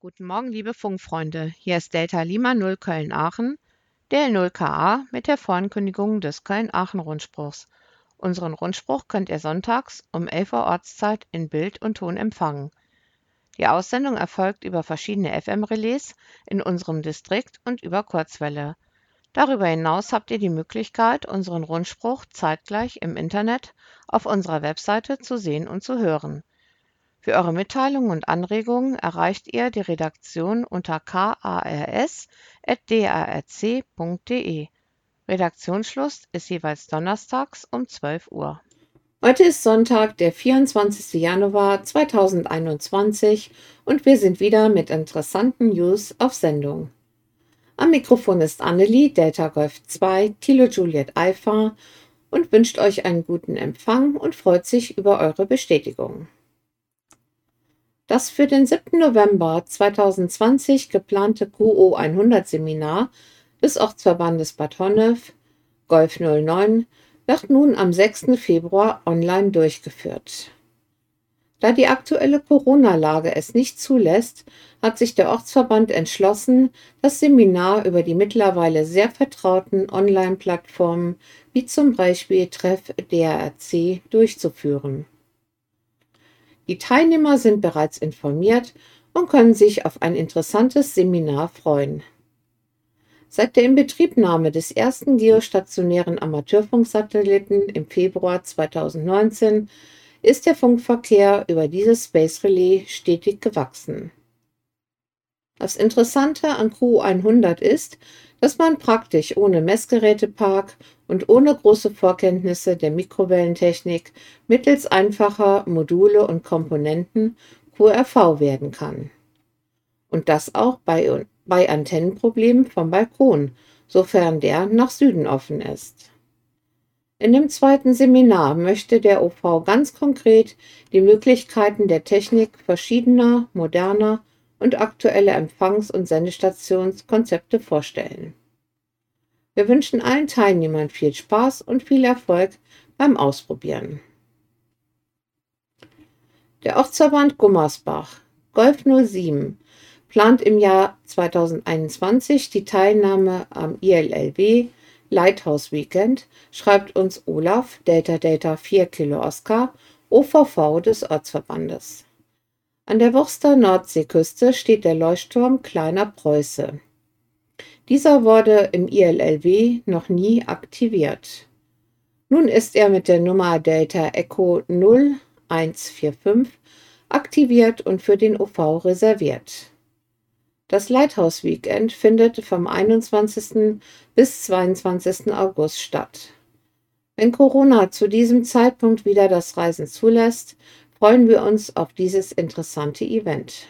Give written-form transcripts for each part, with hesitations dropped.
Guten Morgen, liebe Funkfreunde. Hier ist Delta Lima 0 Köln-Aachen, DL0KA mit der Vorankündigung des Köln-Aachen-Rundspruchs. Unseren Rundspruch könnt ihr sonntags um 11 Uhr Ortszeit in Bild und Ton empfangen. Die Aussendung erfolgt über verschiedene FM-Relais in unserem Distrikt und über Kurzwelle. Darüber hinaus habt ihr die Möglichkeit, unseren Rundspruch zeitgleich im Internet auf unserer Webseite zu sehen und zu hören. Für eure Mitteilungen und Anregungen erreicht ihr die Redaktion unter kars@drc.de. Redaktionsschluss ist jeweils donnerstags um 12 Uhr. Heute ist Sonntag, der 24. Januar 2021 und wir sind wieder mit interessanten News auf Sendung. Am Mikrofon ist Annelie, Delta Golf 2, Kilo Juliet Alpha und wünscht euch einen guten Empfang und freut sich über eure Bestätigung. Das für den 7. November 2020 geplante QO 100 Seminar des Ortsverbandes Bad Honnef, Golf 09, wird nun am 6. Februar online durchgeführt. Da die aktuelle Corona-Lage es nicht zulässt, hat sich der Ortsverband entschlossen, das Seminar über die mittlerweile sehr vertrauten Online-Plattformen wie zum Beispiel Treff DRC durchzuführen. Die Teilnehmer sind bereits informiert und können sich auf ein interessantes Seminar freuen. Seit der Inbetriebnahme des ersten geostationären Amateurfunksatelliten im Februar 2019 ist der Funkverkehr über dieses Space Relay stetig gewachsen. Das Interessante an QO 100 ist, dass man praktisch ohne Messgerätepark und ohne große Vorkenntnisse der Mikrowellentechnik mittels einfacher Module und Komponenten QRV werden kann. Und das auch bei Antennenproblemen vom Balkon, sofern der nach Süden offen ist. In dem zweiten Seminar möchte der OV ganz konkret die Möglichkeiten der Technik verschiedener, moderner und aktueller Empfangs- und Sendestationskonzepte vorstellen. Wir wünschen allen Teilnehmern viel Spaß und viel Erfolg beim Ausprobieren. Der Ortsverband Gummersbach, Golf 07, plant im Jahr 2021 die Teilnahme am ILLW Lighthouse Weekend, schreibt uns Olaf, Delta Delta 4 Kilo Oscar, OVV des Ortsverbandes. An der Wurster Nordseeküste steht der Leuchtturm Kleiner Preuße. Dieser wurde im ILLW noch nie aktiviert. Nun ist er mit der Nummer Delta Echo 0145 aktiviert und für den OV reserviert. Das Lighthouse Weekend findet vom 21. bis 22. August statt. Wenn Corona zu diesem Zeitpunkt wieder das Reisen zulässt, freuen wir uns auf dieses interessante Event.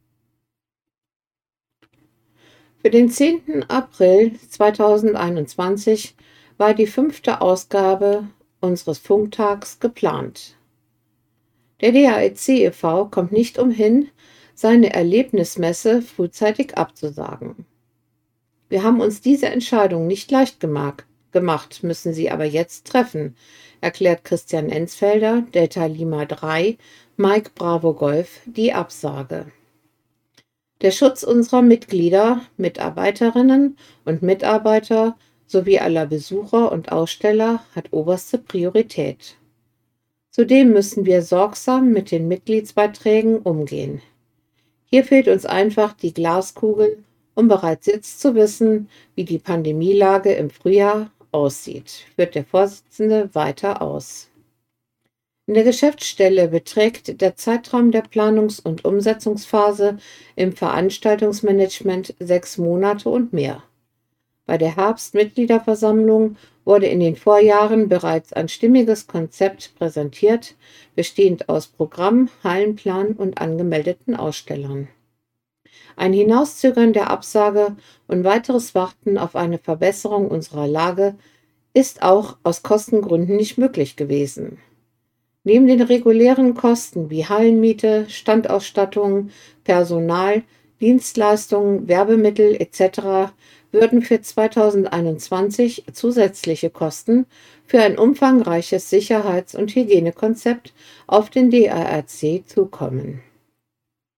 Für den 10. April 2021 war die 5. Ausgabe unseres Funktags geplant. Der DAEC e.V. kommt nicht umhin, seine Erlebnismesse frühzeitig abzusagen. Wir haben uns diese Entscheidung nicht leicht gemacht, müssen sie aber jetzt treffen, erklärt Christian Enzfelder, Delta Lima 3, Mike Bravo Golf, die Absage. Der Schutz unserer Mitglieder, Mitarbeiterinnen und Mitarbeiter sowie aller Besucher und Aussteller hat oberste Priorität. Zudem müssen wir sorgsam mit den Mitgliedsbeiträgen umgehen. Hier fehlt uns einfach die Glaskugel, um bereits jetzt zu wissen, wie die Pandemielage im Frühjahr aussieht, führt der Vorsitzende weiter aus. In der Geschäftsstelle beträgt der Zeitraum der Planungs- und Umsetzungsphase im Veranstaltungsmanagement 6 Monate und mehr. Bei der Herbstmitgliederversammlung wurde in den Vorjahren bereits ein stimmiges Konzept präsentiert, bestehend aus Programm, Hallenplan und angemeldeten Ausstellern. Ein Hinauszögern der Absage und weiteres Warten auf eine Verbesserung unserer Lage ist auch aus Kostengründen nicht möglich gewesen. Neben den regulären Kosten wie Hallenmiete, Standausstattung, Personal, Dienstleistungen, Werbemittel etc. würden für 2021 zusätzliche Kosten für ein umfangreiches Sicherheits- und Hygienekonzept auf den DARC zukommen.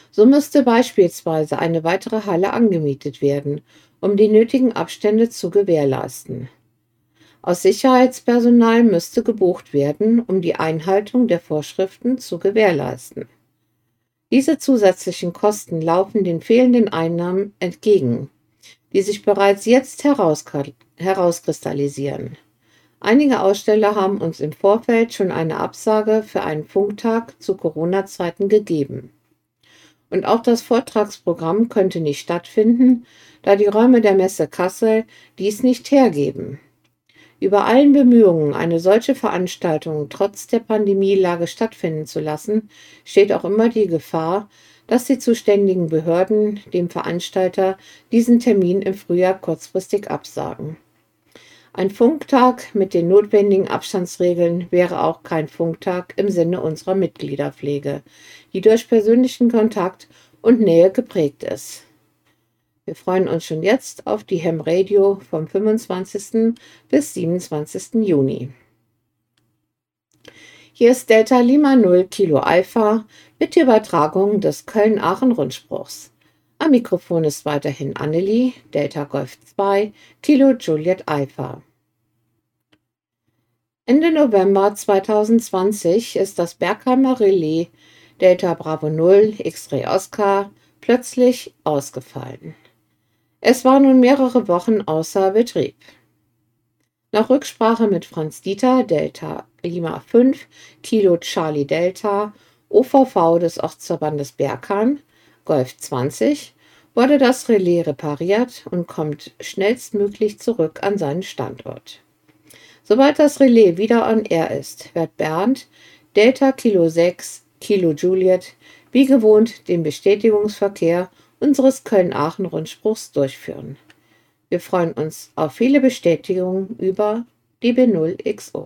So müsste beispielsweise eine weitere Halle angemietet werden, um die nötigen Abstände zu gewährleisten. Aus Sicherheitspersonal müsste gebucht werden, um die Einhaltung der Vorschriften zu gewährleisten. Diese zusätzlichen Kosten laufen den fehlenden Einnahmen entgegen, die sich bereits jetzt herauskristallisieren. Einige Aussteller haben uns im Vorfeld schon eine Absage für einen Funktag zu Corona-Zeiten gegeben. Und auch das Vortragsprogramm könnte nicht stattfinden, da die Räume der Messe Kassel dies nicht hergeben. Über allen Bemühungen, eine solche Veranstaltung trotz der Pandemielage stattfinden zu lassen, steht auch immer die Gefahr, dass die zuständigen Behörden dem Veranstalter diesen Termin im Frühjahr kurzfristig absagen. Ein Funktag mit den notwendigen Abstandsregeln wäre auch kein Funktag im Sinne unserer Mitgliederpflege, die durch persönlichen Kontakt und Nähe geprägt ist. Wir freuen uns schon jetzt auf die Ham Radio vom 25. bis 27. Juni. Hier ist Delta Lima 0 Kilo Alpha mit der Übertragung des Köln-Aachen-Rundspruchs. Am Mikrofon ist weiterhin Annelie, Delta Golf 2, Kilo Juliet Alpha. Ende November 2020 ist das Bergheimer Relais Delta Bravo 0 X-Ray Oscar plötzlich ausgefallen. Es war nun mehrere Wochen außer Betrieb. Nach Rücksprache mit Franz Dieter, Delta Lima 5, Kilo Charlie Delta, OVV des Ortsverbandes Bergheim, Golf 20, wurde das Relais repariert und kommt schnellstmöglich zurück an seinen Standort. Sobald das Relais wieder on air ist, wird Bernd, Delta Kilo 6, Kilo Juliet, wie gewohnt den Bestätigungsverkehr unseres Köln-Aachen-Rundspruchs durchführen. Wir freuen uns auf viele Bestätigungen über die B0XO.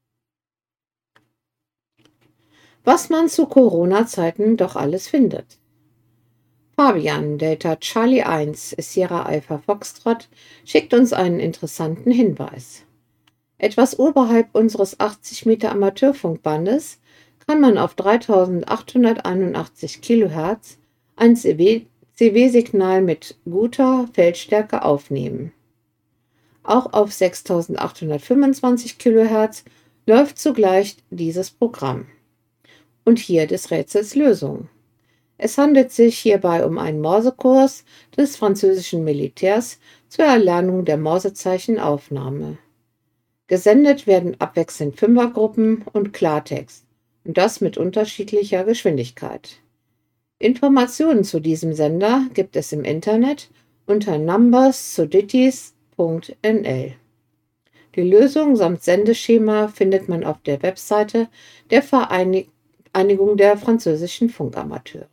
Was man zu Corona-Zeiten doch alles findet. Fabian, Delta Charlie 1, Sierra Alpha Foxtrot, schickt uns einen interessanten Hinweis. Etwas oberhalb unseres 80 Meter Amateurfunkbandes kann man auf 3881 kHz ein CW-Signal mit guter Feldstärke aufnehmen. Auch auf 6825 kHz läuft zugleich dieses Programm. Und hier des Rätsels Lösung. Es handelt sich hierbei um einen Morsekurs des französischen Militärs zur Erlernung der Morsezeichenaufnahme. Gesendet werden abwechselnd Fünfergruppen und Klartext, und das mit unterschiedlicher Geschwindigkeit. Informationen zu diesem Sender gibt es im Internet unter numberssodities.nl. Die Lösung samt Sendeschema findet man auf der Webseite der Vereinigung der französischen Funkamateure.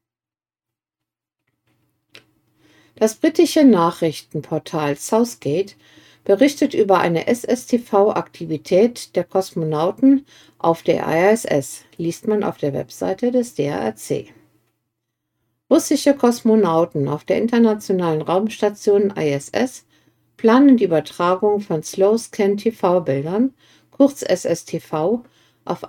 Das britische Nachrichtenportal Southgate berichtet über eine SSTV-Aktivität der Kosmonauten auf der ISS, liest man auf der Webseite des DRC. Russische Kosmonauten auf der internationalen Raumstation ISS planen die Übertragung von Slow-Scan-TV-Bildern, kurz SSTV, auf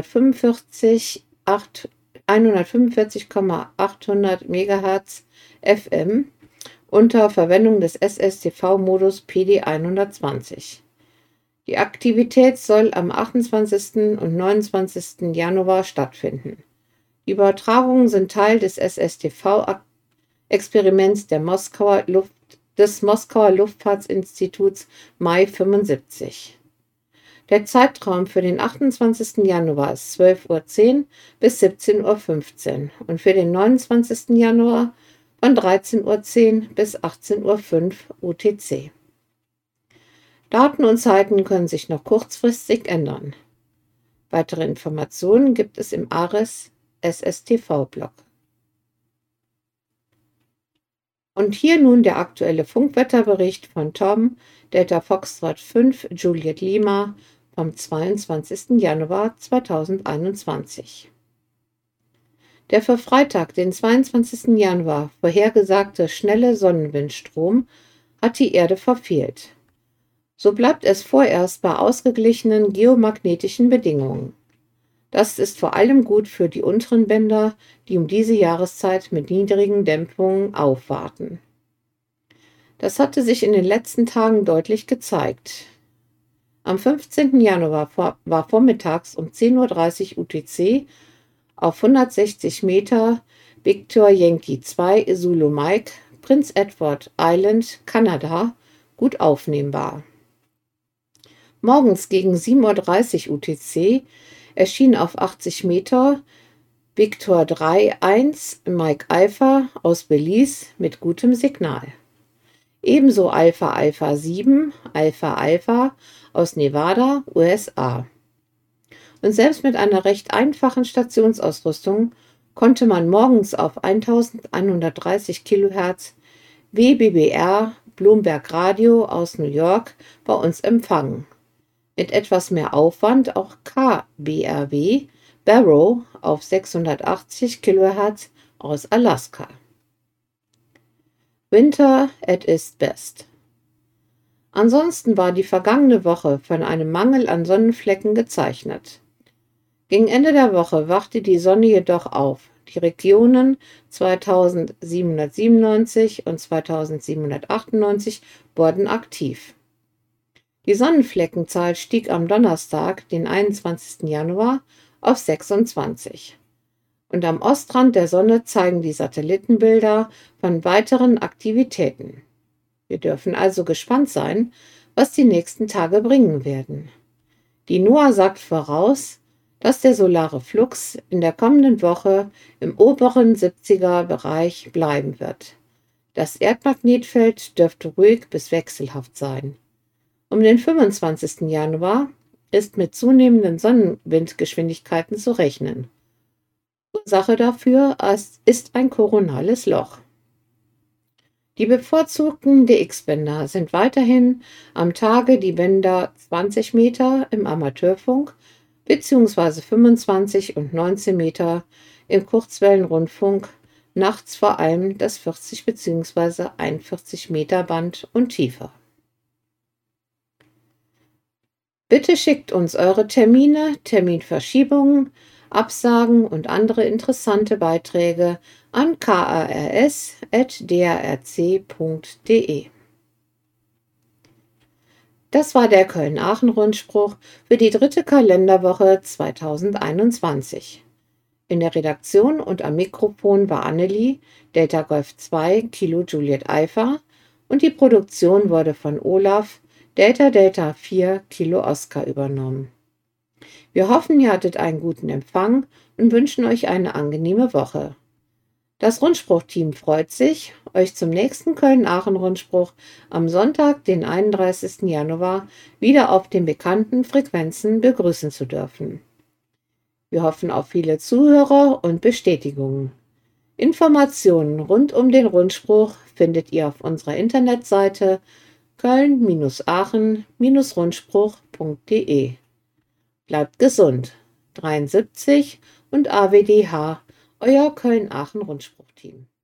145,800 MHz FM unter Verwendung des SSTV-Modus PD120. Die Aktivität soll am 28. und 29. Januar stattfinden. Die Übertragungen sind Teil des SSTV-Experiments des Moskauer Luftfahrtinstituts Mai 75. Der Zeitraum für den 28. Januar ist 12:10 Uhr bis 17:15 Uhr und für den 29. Januar von 13:10 Uhr bis 18:05 Uhr UTC. Daten und Zeiten können sich noch kurzfristig ändern. Weitere Informationen gibt es im ARES SSTV-Blog. Und hier nun der aktuelle Funkwetterbericht von Tom, Delta Foxtrot 5, Juliet Lima, vom 22. Januar 2021. Der für Freitag, den 22. Januar, vorhergesagte schnelle Sonnenwindstrom hat die Erde verfehlt. So bleibt es vorerst bei ausgeglichenen geomagnetischen Bedingungen. Das ist vor allem gut für die unteren Bänder, die um diese Jahreszeit mit niedrigen Dämpfungen aufwarten. Das hatte sich in den letzten Tagen deutlich gezeigt. Am 15. Januar war vormittags um 10:30 Uhr UTC auf 160 Meter Victor Yankee 2 Zulu Mike, Prince Edward Island, Kanada, gut aufnehmbar. Morgens gegen 7:30 Uhr UTC erschien auf 80 Meter Victor 3-1 Mike Alpha aus Belize mit gutem Signal. Ebenso Alpha Alpha 7 Alpha Alpha aus Nevada, USA. Und selbst mit einer recht einfachen Stationsausrüstung konnte man morgens auf 1130 Kilohertz WBBR Bloomberg Radio aus New York bei uns empfangen. Mit etwas mehr Aufwand auch KBRW Barrow auf 680 Kilohertz aus Alaska. Winter at its best. Ansonsten war die vergangene Woche von einem Mangel an Sonnenflecken gezeichnet. Gegen Ende der Woche wachte die Sonne jedoch auf. Die Regionen 2797 und 2798 wurden aktiv. Die Sonnenfleckenzahl stieg am Donnerstag, den 21. Januar, auf 26. Und am Ostrand der Sonne zeigen die Satellitenbilder von weiteren Aktivitäten. Wir dürfen also gespannt sein, was die nächsten Tage bringen werden. Die NOAA sagt voraus, dass der solare Flux in der kommenden Woche im oberen 70er-Bereich bleiben wird. Das Erdmagnetfeld dürfte ruhig bis wechselhaft sein. Um den 25. Januar ist mit zunehmenden Sonnenwindgeschwindigkeiten zu rechnen. Ursache dafür ist ein koronales Loch. Die bevorzugten DX-Bänder sind weiterhin am Tage die Bänder 20 Meter im Amateurfunk bzw. 25 und 19 Meter im Kurzwellenrundfunk, nachts vor allem das 40 bzw. 41 Meter Band und tiefer. Bitte schickt uns eure Termine, Terminverschiebungen, Absagen und andere interessante Beiträge an kars@drc.de. Das war der Köln-Aachen-Rundspruch für die 3. Kalenderwoche 2021. In der Redaktion und am Mikrofon war Annelie, Delta Golf 2, Kilo Juliet Alpha, und die Produktion wurde von Olaf, Delta Delta 4, Kilo Oscar übernommen. Wir hoffen, ihr hattet einen guten Empfang und wünschen euch eine angenehme Woche. Das Rundspruchteam freut sich, euch zum nächsten Köln-Aachen-Rundspruch am Sonntag, den 31. Januar, wieder auf den bekannten Frequenzen begrüßen zu dürfen. Wir hoffen auf viele Zuhörer und Bestätigungen. Informationen rund um den Rundspruch findet ihr auf unserer Internetseite köln-aachen-rundspruch.de. Bleibt gesund. 73 und AWDH, euer Köln-Aachen-Rundspruchteam.